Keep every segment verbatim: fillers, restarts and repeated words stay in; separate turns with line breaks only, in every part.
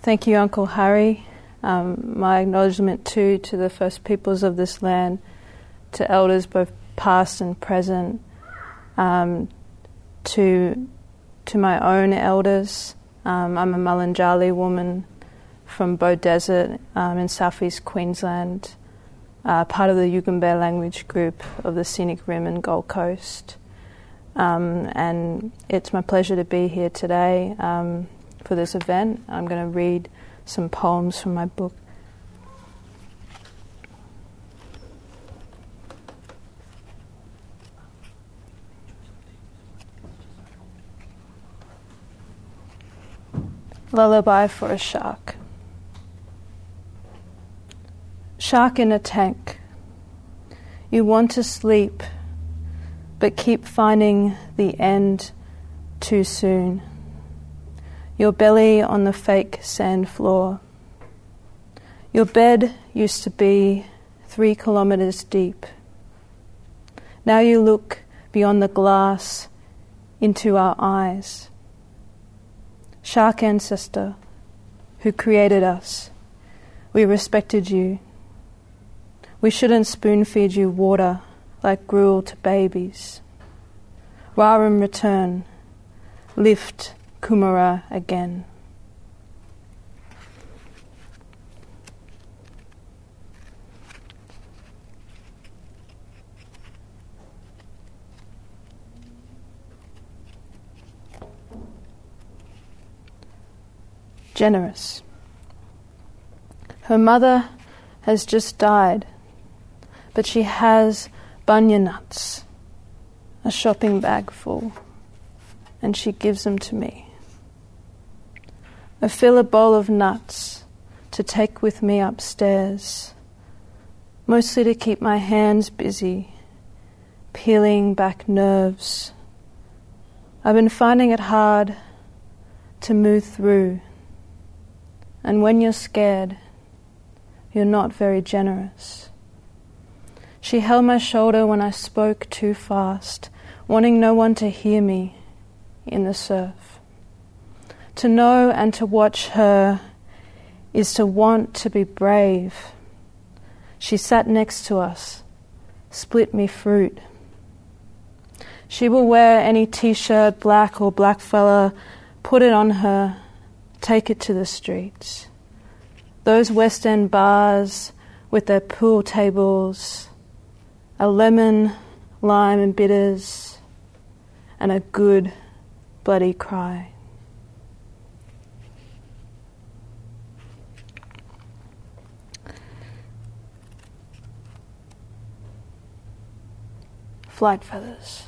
Thank you, Uncle Harry. Um, my acknowledgement too to the First Peoples of this land, to elders both past and present, um, to to my own elders. Um, I'm a Malanjali woman from Bow Desert um, in southeast Queensland, uh, part of the Yugambeh language group of the Scenic Rim and Gold Coast. Um, and it's my pleasure to be here today um, for this event. I'm going to read some poems from my book. Lullaby for a Shark. Shark in a tank. You want to sleep, but keep finding the end too soon. Your belly on the fake sand floor. Your bed used to be three kilometers deep. Now you look beyond the glass into our eyes. Shark ancestor who created us, we respected you. We shouldn't spoon feed you water like gruel to babies. Ra in return, lift Kumara again. Generous. Her mother has just died, but she has bunya nuts, a shopping bag full, and she gives them to me. I fill a bowl of nuts to take with me upstairs, mostly to keep my hands busy, peeling back nerves. I've been finding it hard to move through. And when you're scared, you're not very generous. She held my shoulder when I spoke too fast, wanting no one to hear me in the surf. To know and to watch her is to want to be brave. She sat next to us, split me fruit. She will wear any t-shirt, black or black fella, put it on her, take it to the streets. Those West End bars with their pool tables, a lemon, lime and bitters, and a good bloody cry. Flight feathers.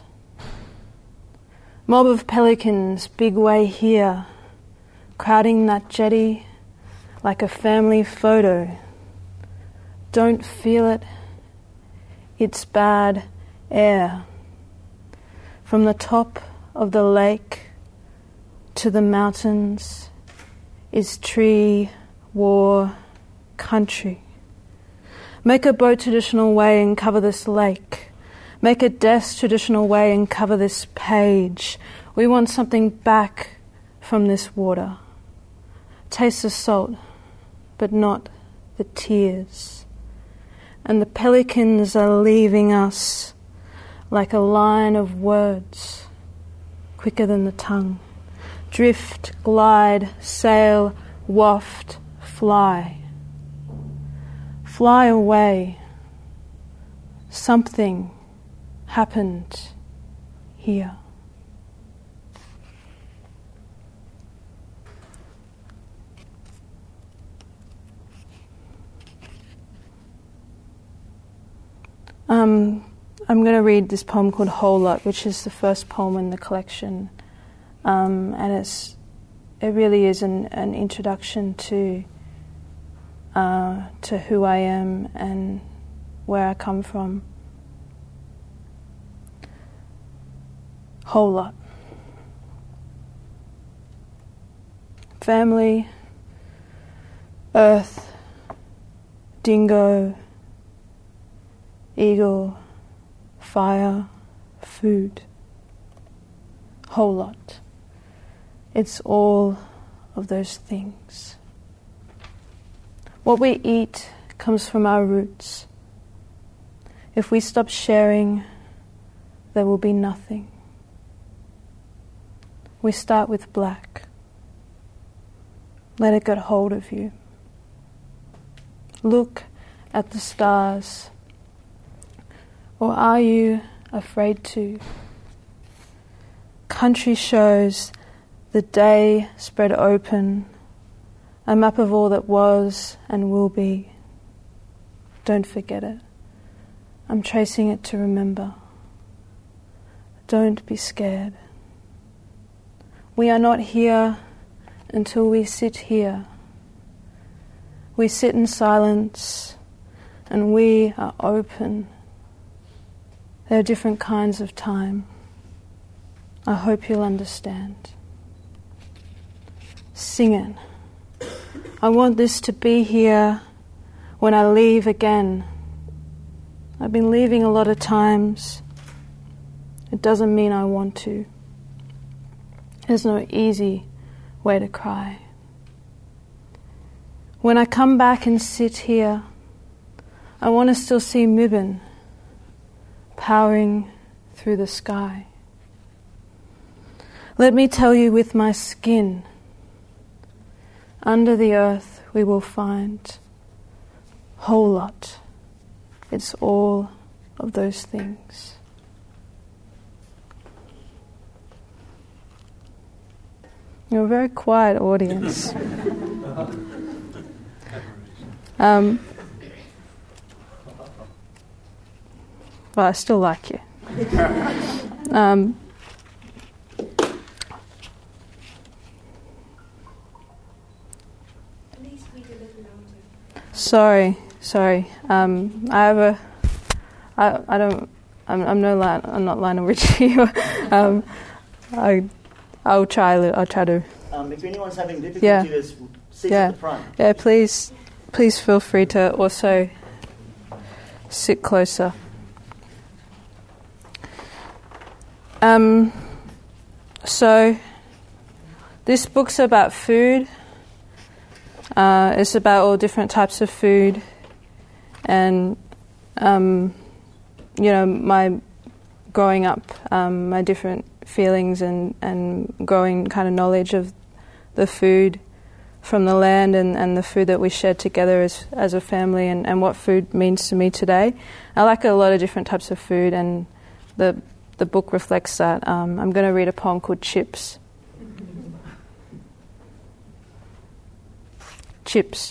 Mob of pelicans, big way here, crowding that jetty like a family photo. Don't feel it. It's bad air. From the top of the lake to the mountains is tree, war, country. Make a boat traditional way and cover this lake. Make a desk traditional way and cover this page. We want something back from this water. Taste the salt, but not the tears. And the pelicans are leaving us like a line of words, quicker than the tongue. Drift, glide, sail, waft, fly. Fly away. Something happened here. Um, I'm going to read this poem called Whole Lot, which is the first poem in the collection, um, and it's it really is an, an introduction to uh, to who I am and where I come from. Whole lot. Family, earth, dingo, eagle, fire, food. Whole lot. It's all of those things. What we eat comes from our roots. If we stop sharing, there will be nothing. We start with black. Let it get hold of you. Look at the stars. Or are you afraid to? Country shows the day spread open, a map of all that was and will be. Don't forget it. I'm tracing it to remember. Don't be scared. We are not here until we sit here. We sit in silence and we are open. There are different kinds of time. I hope you'll understand. Sing it. I want this to be here when I leave again. I've been leaving a lot of times. It doesn't mean I want to. There's no easy way to cry. When I come back and sit here, I want to still see Mibin powering through the sky. Let me tell you with my skin, under the earth we will find whole lot. It's all of those things. You're a very quiet audience. um, but I still like you. Um, Sorry, sorry. Um, I have a. I I don't. I'm I'm no line. I'm not Lionel Richie. um, I I'll try. I'll try to.
Um, if anyone's having difficulty,
Yeah.
there's seats
Yeah.
at the front.
Yeah. Please, please feel free to also sit closer. Um. So, this book's about food. Uh, it's about all different types of food, and um, you know, my growing up, um, my different feelings and, and growing kind of knowledge of the food from the land and, and the food that we shared together as as a family, and, and what food means to me today. I like a lot of different types of food, and the the book reflects that. Um, I'm going to read a poem called Chips. Chips.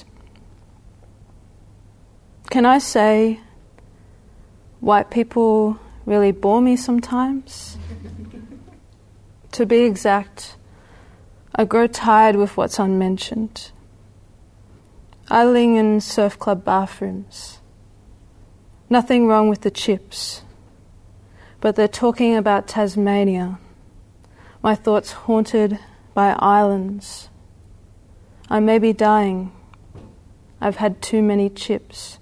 Can I say white people really bore me sometimes? To be exact, I grow tired with what's unmentioned. Idling in surf club bathrooms. Nothing wrong with the chips, but they're talking about Tasmania. My thoughts haunted by islands. I may be dying. I've had too many chips.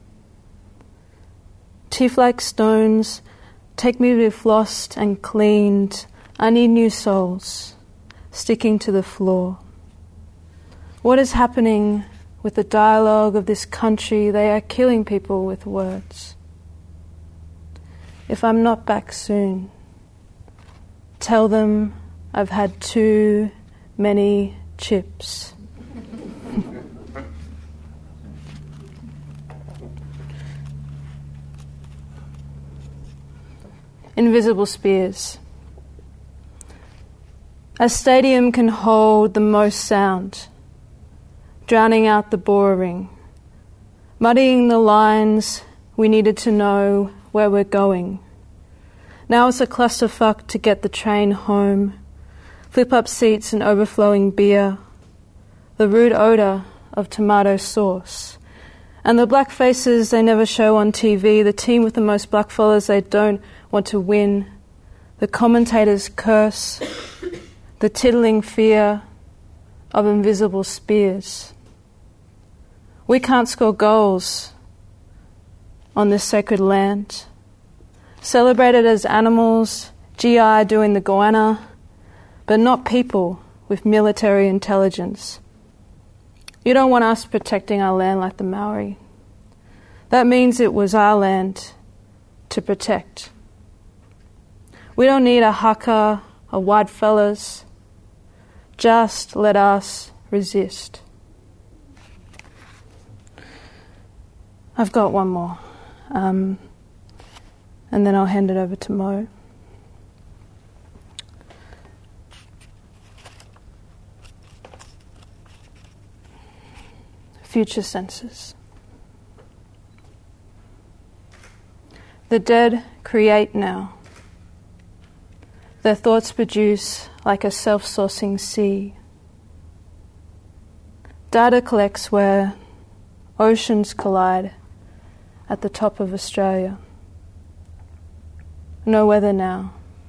Teeth like stones, take me to be flossed and cleaned. I need new souls, sticking to the floor. What is happening with the dialogue of this country? They are killing people with words. If I'm not back soon, tell them I've had too many chips. Invisible spears. A stadium can hold the most sound, drowning out the boring, muddying the lines we needed to know where we're going. Now it's a clusterfuck to get the train home, flip-up seats and overflowing beer, the rude odour of tomato sauce, and the black faces they never show on T V, the team with the most black followers they don't want to win, the commentators' curse, the tiddling fear of invisible spears. We can't score goals on this sacred land, celebrated as animals, G I doing the goanna, but not people with military intelligence. You don't want us protecting our land like the Maori. That means it was our land to protect. We don't need a haka, a white fellas. Just let us resist. I've got one more, um, and then I'll hand it over to Mo. Future senses. The dead create now. Their thoughts produce like a self-sourcing sea. Data collects where oceans collide at the top of Australia. No weather now.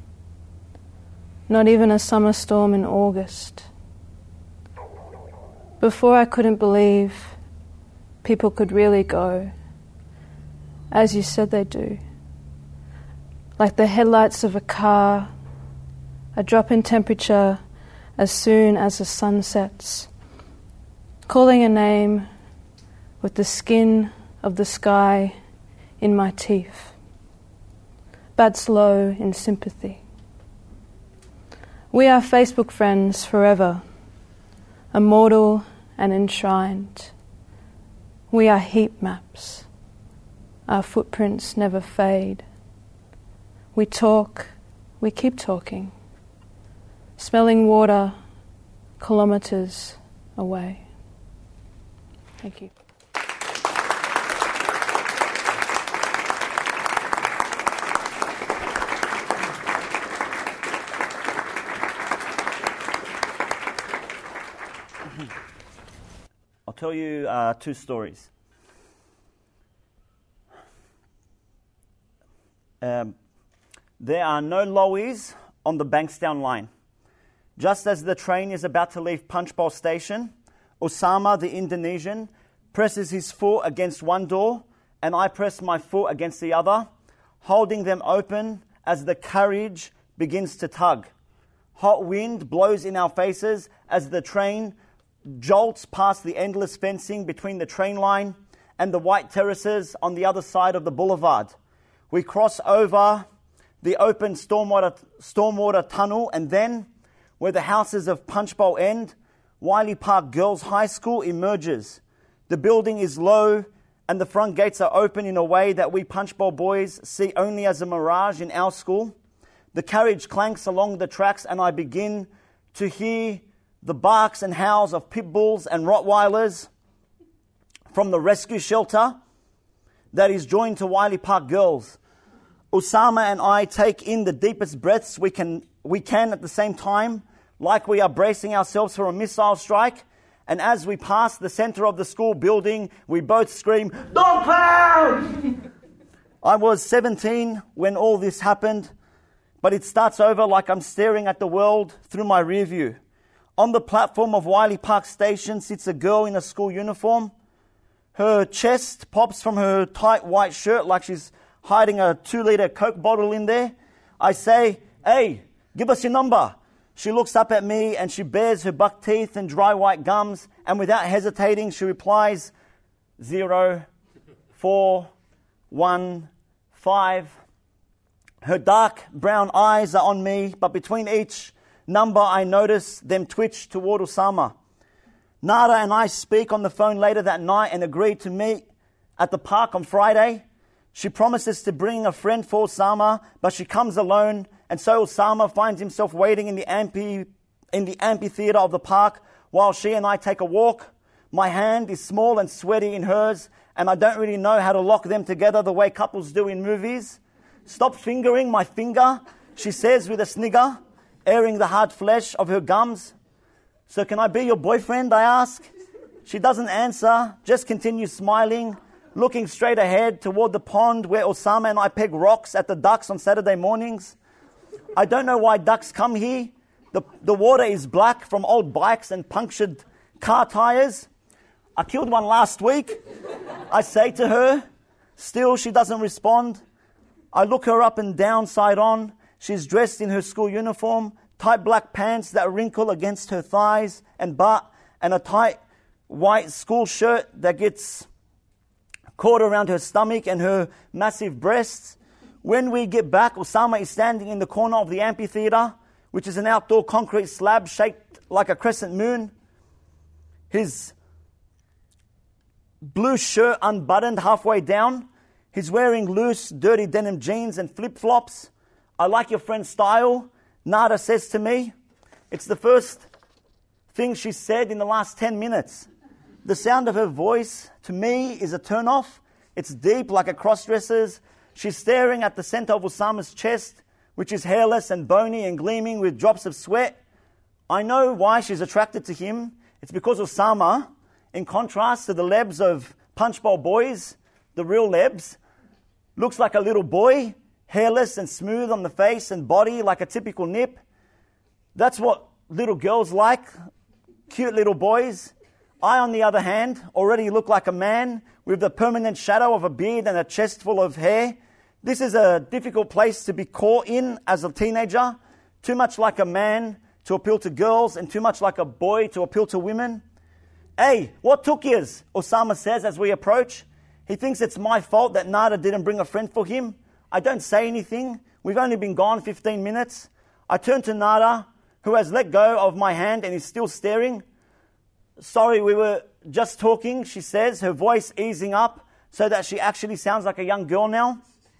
Not even a summer storm in August. Before I couldn't believe people could really go, as you said they do. Like the headlights of a car, a drop in temperature as soon as the sun sets, calling a name with the skin of the sky in my teeth, bats low in sympathy. We are Facebook friends forever, immortal and enshrined. We are heat maps. Our footprints never fade. We talk, we keep talking, smelling water kilometres away. Thank you.
I'll tell you uh, two stories. Um, there are no lowies on the Bankstown line. Just as the train is about to leave Punchbowl Station, Osama, the Indonesian, presses his foot against one door and I press my foot against the other, holding them open as the carriage begins to tug. Hot wind blows in our faces as the train jolts past the endless fencing between the train line and the white terraces on the other side of the boulevard. We cross over the open stormwater, stormwater tunnel, and then, where the houses of Punchbowl end, Wiley Park Girls High School emerges. The building is low and the front gates are open in a way that we Punchbowl boys see only as a mirage in our school. The carriage clanks along the tracks and I begin to hear the barks and howls of pit bulls and Rottweilers from the rescue shelter that is joined to Wiley Park Girls. Osama and I take in the deepest breaths we can, we can at the same time, like we are bracing ourselves for a missile strike. And as we pass the center of the school building, we both scream, "Dog pound!" I was seventeen when all this happened, but it starts over like I'm staring at the world through my rear view. On the platform of Wiley Park Station sits a girl in a school uniform. Her chest pops from her tight white shirt like she's hiding a two-litre Coke bottle in there. I say, "Hey, give us your number." She looks up at me and she bares her buck teeth and dry white gums, and without hesitating she replies, zero, four, one, five. Her dark brown eyes are on me, but between each number I notice them twitch toward Osama. Nada and I speak on the phone later that night and agree to meet at the park on Friday. She promises to bring a friend for Osama, but she comes alone, and so Osama finds himself waiting in the amphi, in the amphitheater of the park while she and I take a walk. My hand is small and sweaty in hers, and I don't really know how to lock them together the way couples do in movies. "Stop fingering my finger," she says with a snigger, airing the hard flesh of her gums. "So can I be your boyfriend?" I ask. She doesn't answer, just continues smiling, looking straight ahead toward the pond where Osama and I peg rocks at the ducks on Saturday mornings. I don't know why ducks come here. The, the water is black from old bikes and punctured car tires. "I killed one last week," I say to her. Still, she doesn't respond. I look her up and down, side on. She's dressed in her school uniform, tight black pants that wrinkle against her thighs and butt, and a tight white school shirt that gets caught around her stomach and her massive breasts. When we get back, Osama is standing in the corner of the amphitheater, which is an outdoor concrete slab shaped like a crescent moon. His blue shirt unbuttoned halfway down. He's wearing loose, dirty denim jeans and flip-flops. I like your friend's style, Nada says to me. It's the first thing she said in the last ten minutes. The sound of her voice, to me, is a turn-off. It's deep like a cross-dresser's. She's staring at the center of Osama's chest, which is hairless and bony and gleaming with drops of sweat. I know why she's attracted to him. It's because Osama, in contrast to the lebs of punchbowl boys, the real lebs, looks like a little boy, hairless and smooth on the face and body like a typical nip. That's what little girls like, cute little boys. I, on the other hand, already look like a man with the permanent shadow of a beard and a chest full of hair. This is a difficult place to be caught in as a teenager. Too much like a man to appeal to girls and too much like a boy to appeal to women. Hey, what took yous? Osama says as we approach. He thinks it's my fault that Nada didn't bring a friend for him. I don't say anything. We've only been gone fifteen minutes. I turn to Nada, who has let go of my hand and is still staring. Sorry, we were just talking, she says, her voice easing up so that she actually sounds like a young girl now.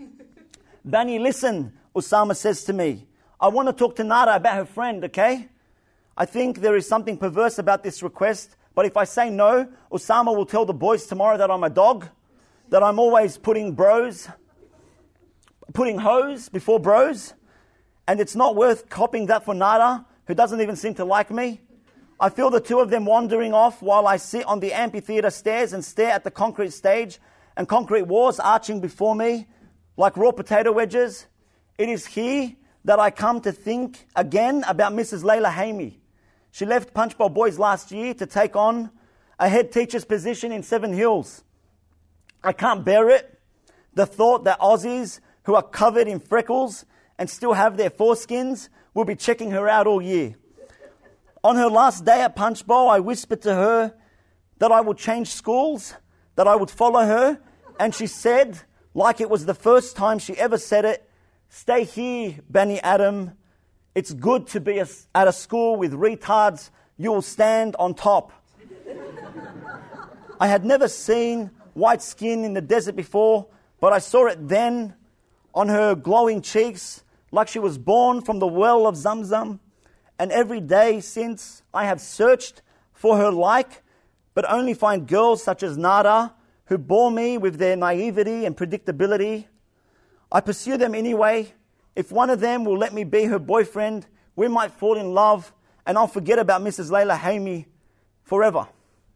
Bani, listen, Osama says to me. I want to talk to Nada about her friend, okay? I think there is something perverse about this request, but if I say no, Osama will tell the boys tomorrow that I'm a dog, that I'm always putting bros, putting hoes before bros, and it's not worth copying that for Nada, who doesn't even seem to like me. I feel the two of them wandering off while I sit on the amphitheater stairs and stare at the concrete stage and concrete walls arching before me like raw potato wedges. It is here that I come to think again about Missus Layla Hamey. She left Punchbowl Boys last year to take on a head teacher's position in Seven Hills. I can't bear it. The thought that Aussies who are covered in freckles and still have their foreskins will be checking her out all year. On her last day at Punchbowl, I whispered to her that I would change schools, that I would follow her, and she said, like it was the first time she ever said it, stay here, Bani Adam. It's good to be a, at a school with retards. You will stand on top. I had never seen white skin in the desert before, but I saw it then on her glowing cheeks, like she was born from the well of Zamzam. And every day since, I have searched for her like, but only find girls such as Nada, who bore me with their naivety and predictability. I pursue them anyway. If one of them will let me be her boyfriend, we might fall in love, and I'll forget about Missus Layla Hamey forever.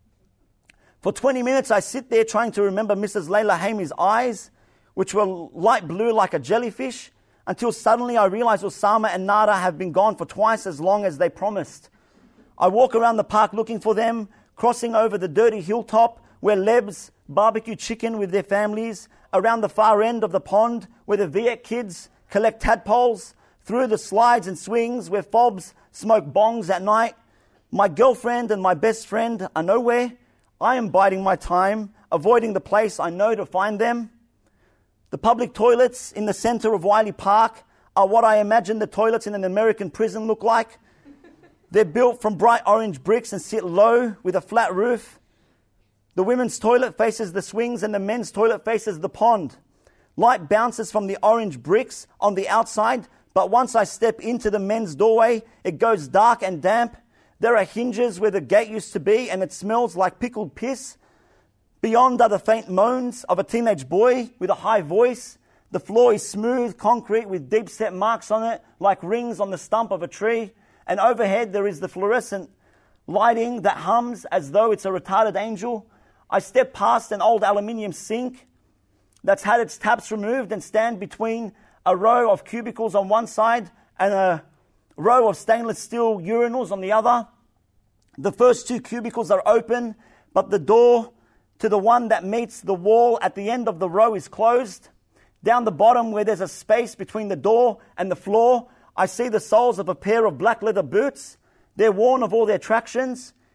For twenty minutes, I sit there trying to remember Missus Layla Hamey's eyes, which were light blue like a jellyfish, until suddenly I realize Osama and Nada have been gone for twice as long as they promised. I walk around the park looking for them, crossing over the dirty hilltop where Lebs barbecue chicken with their families, around the far end of the pond where the Viet kids collect tadpoles, through the slides and swings where fobs smoke bongs at night. My girlfriend and my best friend are nowhere. I am biding my time, avoiding the place I know to find them. The public toilets in the center of Wiley Park are what I imagine the toilets in an American prison look like. They're built from bright orange bricks and sit low with a flat roof. The women's toilet faces the swings and the men's toilet faces the pond. Light bounces from the orange bricks on the outside, but once I step into the men's doorway, it goes dark and damp. There are hinges where the gate used to be, and it smells like pickled piss. Beyond are the faint moans of a teenage boy with a high voice. The floor is smooth concrete with deep-set marks on it, like rings on the stump of a tree. And overhead there is the fluorescent lighting that hums as though it's a retarded angel. I step past an old aluminium sink that's had its taps removed and stand between a row of cubicles on one side and a row of stainless steel urinals on the other. The first two cubicles are open, but the door to the one that meets the wall at the end of the row is closed. Down the bottom, where there's a space between the door and the floor, I see the soles of a pair of black leather boots. They're worn of all their tractions.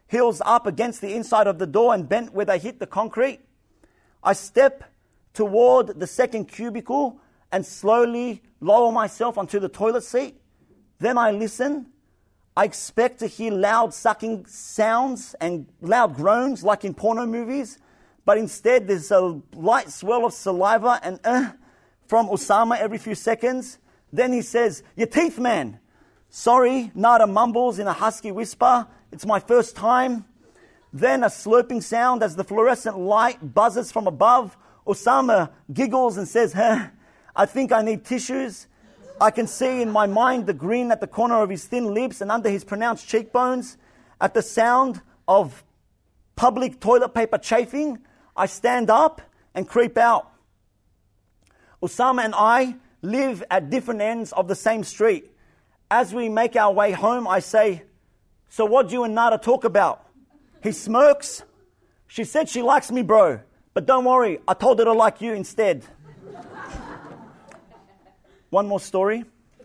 heels up against the inside of the door and bent where they hit the concrete. I step toward the second cubicle and slowly lower myself onto the toilet seat. Then I listen. I expect to hear loud sucking sounds and loud groans like in porno movies, but instead there's a light swirl of saliva and uh from Osama every few seconds. Then he says, "Your teeth, man." Sorry, Nada mumbles in a husky whisper. It's my first time. Then a slurping sound as the fluorescent light buzzes from above. Osama giggles and says, huh, I think I need tissues. I can see in my mind the grin at the corner of his thin lips and under his pronounced cheekbones. At the sound of public toilet paper chafing, I stand up and creep out. Osama and I live at different ends of the same street. As we make our way home, I say, so what do you and Nada talk about? He smirks. She said she likes me, bro. But don't worry, I told her to like you instead. One more story.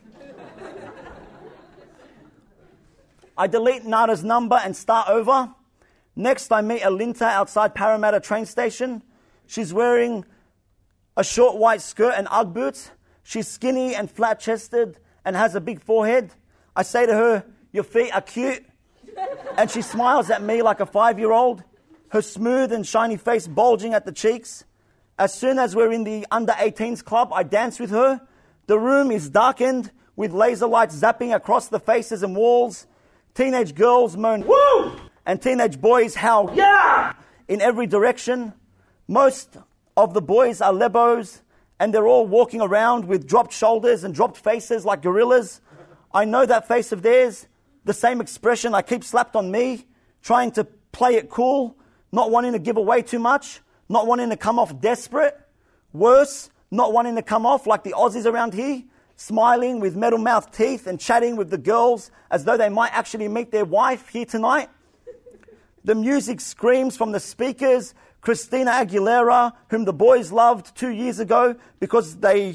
I delete Nada's number and start over. Next, I meet Alinta outside Parramatta train station. She's wearing a short white skirt and Ugg boots. She's skinny and flat-chested and has a big forehead. I say to her, your feet are cute. And she smiles at me like a five-year-old, her smooth and shiny face bulging at the cheeks. As soon as we're in the under eighteens club, I dance with her. The room is darkened with laser lights zapping across the faces and walls. Teenage girls moan, woo! And teenage boys howl, yeah! In every direction. Most of the boys are lebos, and they're all walking around with dropped shoulders and dropped faces like gorillas. I know that face of theirs, the same expression I keep slapped on me, trying to play it cool, not wanting to give away too much, not wanting to come off desperate. Worse, not wanting to come off like the Aussies around here, smiling with metal-mouthed teeth and chatting with the girls as though they might actually meet their wife here tonight. The music screams from the speakers, Christina Aguilera, whom the boys loved two years ago because they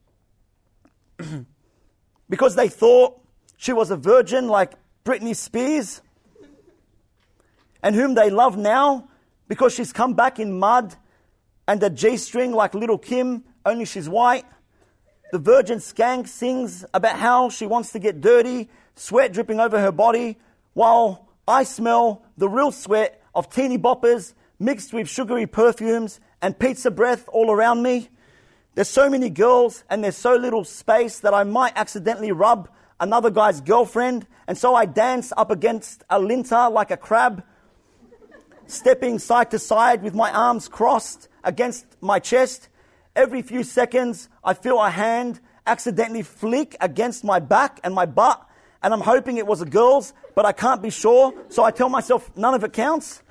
because they thought she was a virgin like Britney Spears, and whom they love now because she's come back in mud and a G-string like Little Kim, only she's white. The virgin skank sings about how she wants to get dirty, sweat dripping over her body, while I smell the real sweat of teeny boppers mixed with sugary perfumes and pizza breath all around me. There's so many girls and there's so little space that I might accidentally rub another guy's girlfriend, and so I dance up against Alinta like a crab, stepping side to side with my arms crossed against my chest. Every few seconds, I feel a hand accidentally flick against my back and my butt, and I'm hoping it was a girl's, but I can't be sure, so I tell myself none of it counts.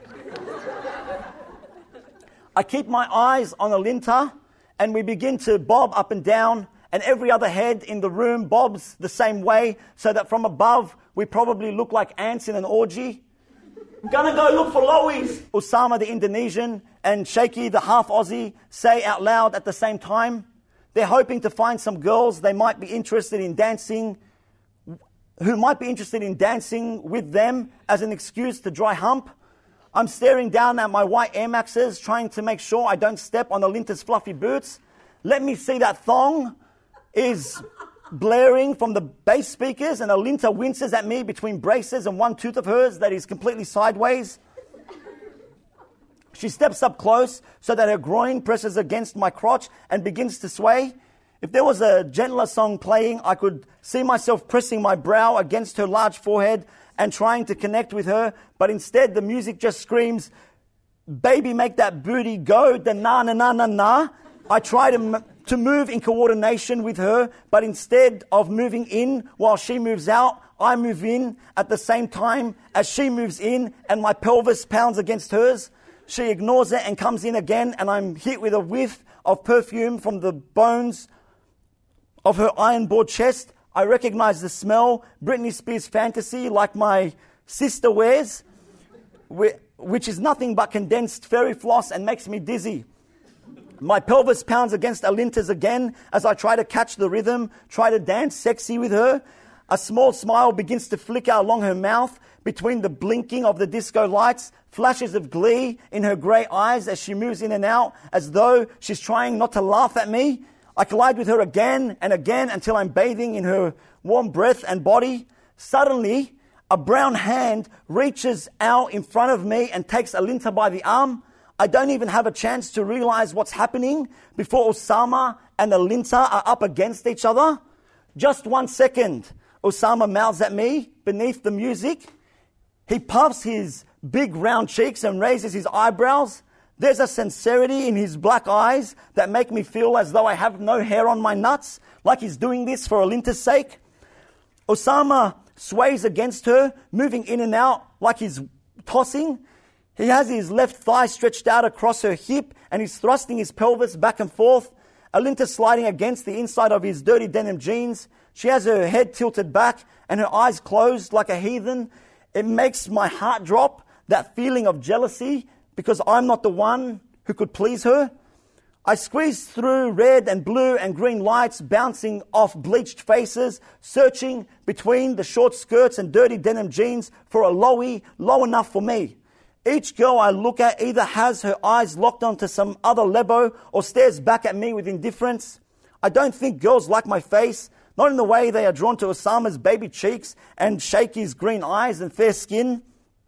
I keep my eyes on Alinta, and we begin to bob up and down, and every other head in the room bobs the same way, so that from above, we probably look like ants in an orgy. I'm gonna go look for Lois, Osama the Indonesian and Shaky the half Aussie say out loud at the same time. They're hoping to find some girls they might be interested in dancing, who might be interested in dancing with them as an excuse to dry hump. I'm staring down at my white Air Maxes, trying to make sure I don't step on Alinta's fluffy boots. Let me see that thong is blaring from the bass speakers, and Alinta winces at me between braces and one tooth of hers that is completely sideways. She steps up close so that her groin presses against my crotch and begins to sway. If there was a gentler song playing, I could see myself pressing my brow against her large forehead and trying to connect with her, but instead the music just screams, baby, make that booty go, da na na na na na. I try to, m- to move in coordination with her, but instead of moving in while she moves out, I move in at the same time as she moves in and my pelvis pounds against hers. She ignores it and comes in again, and I'm hit with a whiff of perfume from the bones of her iron-bored chest. I recognize the smell, Britney Spears fantasy, like my sister wears, which is nothing but condensed fairy floss and makes me dizzy. My pelvis pounds against Alinta's again as I try to catch the rhythm, try to dance sexy with her. A small smile begins to flicker along her mouth between the blinking of the disco lights, flashes of glee in her grey eyes as she moves in and out as though she's trying not to laugh at me. I collide with her again and again until I'm bathing in her warm breath and body. Suddenly, a brown hand reaches out in front of me and takes Alinta by the arm. I don't even have a chance to realize what's happening before Osama and Alinta are up against each other. Just one second, Osama mouths at me beneath the music. He puffs his big round cheeks and raises his eyebrows. There's a sincerity in his black eyes that make me feel as though I have no hair on my nuts, like he's doing this for Alinta's sake. Osama sways against her, moving in and out like he's tossing. He has his left thigh stretched out across her hip and he's thrusting his pelvis back and forth. Alinta sliding against the inside of his dirty denim jeans. She has her head tilted back and her eyes closed like a heathen. It makes my heart drop, that feeling of jealousy, because I'm not the one who could please her. I squeeze through red and blue and green lights bouncing off bleached faces, searching between the short skirts and dirty denim jeans for a lowie low enough for me. Each girl I look at either has her eyes locked onto some other lebo or stares back at me with indifference. I don't think girls like my face, not in the way they are drawn to Osama's baby cheeks and Shaky's green eyes and fair skin.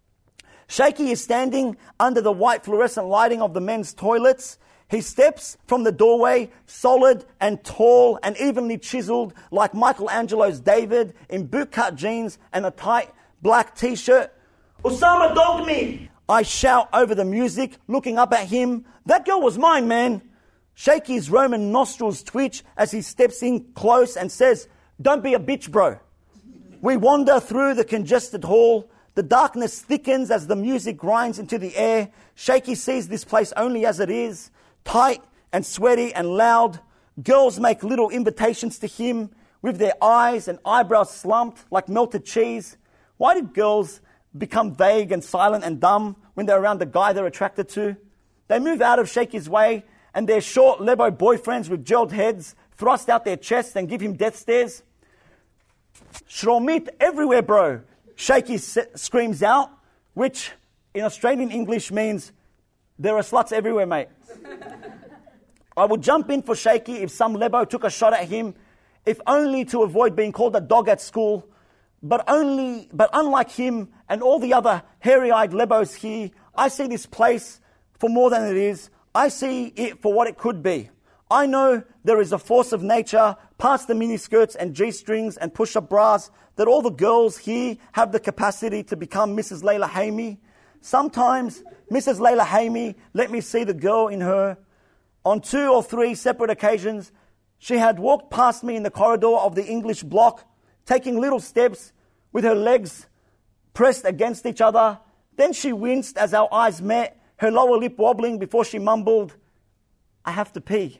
Shaky is standing under the white fluorescent lighting of the men's toilets. He steps from the doorway, solid and tall and evenly chiseled like Michelangelo's David in bootcut jeans and a tight black t-shirt. "Osama dogged me!" I shout over the music, looking up at him. "That girl was mine, man." Shaky's Roman nostrils twitch as he steps in close and says, "Don't be a bitch, bro." We wander through the congested hall. The darkness thickens as the music grinds into the air. Shaky sees this place only as it is, tight and sweaty and loud. Girls make little invitations to him with their eyes and eyebrows slumped like melted cheese. Why did girls become vague and silent and dumb when they're around the guy they're attracted to? They move out of Shaky's way and their short lebo boyfriends with gelled heads thrust out their chests and give him death stares. "Shromit everywhere, bro," Shaky screams out, which in Australian English means, "There are sluts everywhere, mate." I would jump in for Shaky if some lebo took a shot at him, if only to avoid being called a dog at school. But only, but unlike him and all the other hairy-eyed lebos here, I see this place for more than it is. I see it for what it could be. I know there is a force of nature past the miniskirts and G-strings and push-up bras that all the girls here have the capacity to become Missus Layla Hamey. Sometimes Missus Layla Hamey let me see the girl in her. On two or three separate occasions, she had walked past me in the corridor of the English block, taking little steps with her legs pressed against each other. Then she winced as our eyes met, her lower lip wobbling before she mumbled, "I have to pee."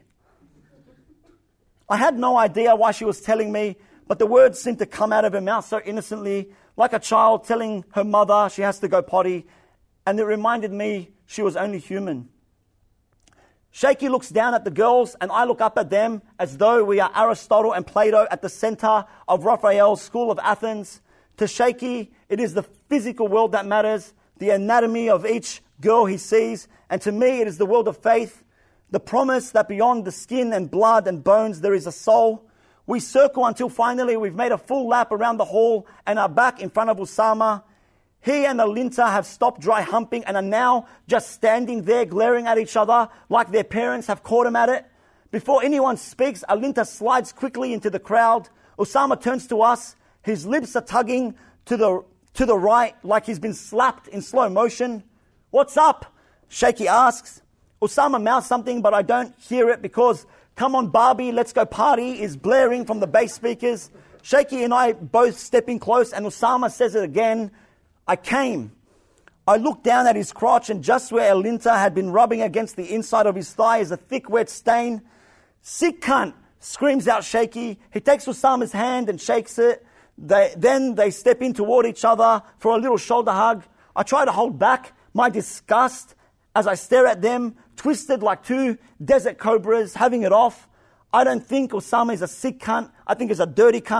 I had no idea why she was telling me, but the words seemed to come out of her mouth so innocently, like a child telling her mother she has to go potty, and it reminded me she was only human. Shaky looks down at the girls and I look up at them as though we are Aristotle and Plato at the center of Raphael's School of Athens. To Shaky, it is the physical world that matters, the anatomy of each girl he sees, and to me it is the world of faith, the promise that beyond the skin and blood and bones there is a soul. We circle until finally we've made a full lap around the hall and are back in front of Osama. He and Alinta have stopped dry humping and are now just standing there glaring at each other like their parents have caught them at it. Before anyone speaks, Alinta slides quickly into the crowd. Osama turns to us. His lips are tugging to the to the right like he's been slapped in slow motion. "What's up?" Shaky asks. Osama mouths something, but I don't hear it because "Come on Barbie, let's go party" is blaring from the bass speakers. Shaky and I both step in close and Osama says it again. "I came." I look down at his crotch and just where Alinta had been rubbing against the inside of his thigh is a thick wet stain. "Sick cunt," screams out Shaky. He takes Osama's hand and shakes it. They, then they step in toward each other for a little shoulder hug. I try to hold back my disgust as I stare at them, twisted like two desert cobras, having it off. I don't think Osama is a sick cunt. I think he's a dirty cunt.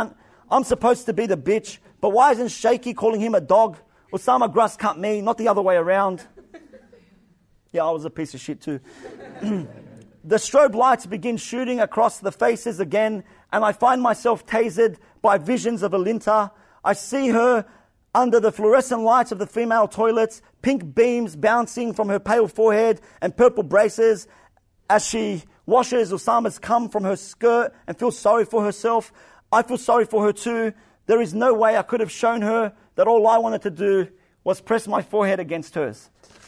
I'm supposed to be the bitch, but why isn't Shaky calling him a dog? Osama grass cut me, not the other way around. Yeah, I was a piece of shit too. The strobe lights begin shooting across the faces again, and I find myself tasered by visions of Alinta. I see her under the fluorescent lights of the female toilets, pink beams bouncing from her pale forehead and purple braces as she washes Osama's cum from her skirt and feels sorry for herself. I feel sorry for her too. There is no way I could have shown her that all I wanted to do was press my forehead against hers.